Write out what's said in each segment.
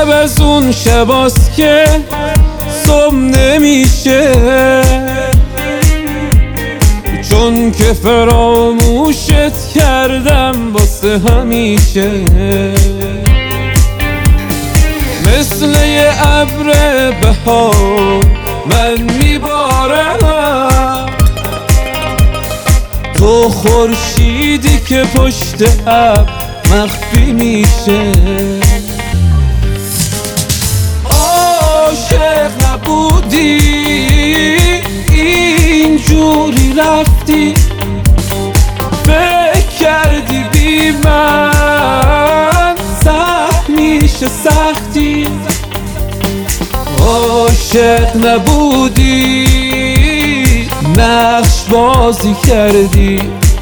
امشب از اون شباست که صبح نمیشه، چون که فراموشت کردم واسه همیشه. مثل یه ابر بهار من میبارم، تو خورشیدی که پشت ابر مخفی میشه. عاشق نبودی اینجوری رفتی، فکر کردی بی من سخت میشه سختی. عاشق نبودی نقش بازی کردی،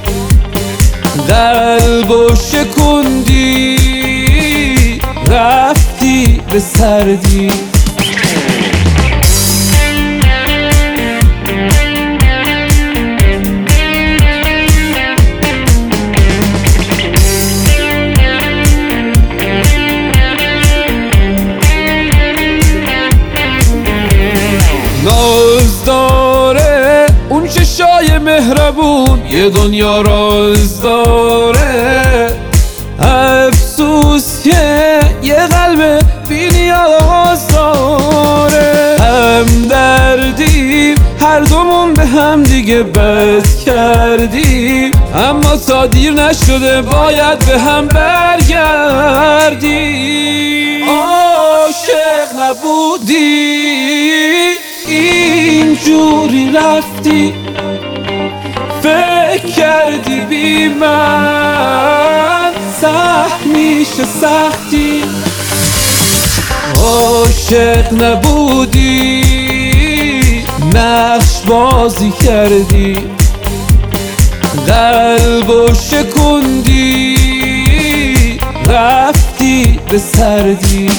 قلبو شکوندی رفتی به سردی. ناز داره اون چشای مهربون، یه دنیا راز داره. افسوس که یه قلب بی نیاز داره. هم دردیم هر دومون به هم دیگه بد کردیم، اما تا دیر نشده باید به هم برگردیم. عاشق نبودی اینجوری رفتی، فکر کردی بی من سخت میشه سختی. عاشق نبودی نقش بازی کردی، قلبو شکوندی رفتی به سردی.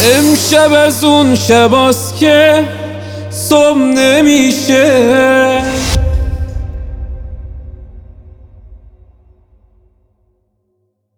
امشب از اون شباست که صبح نمیشه،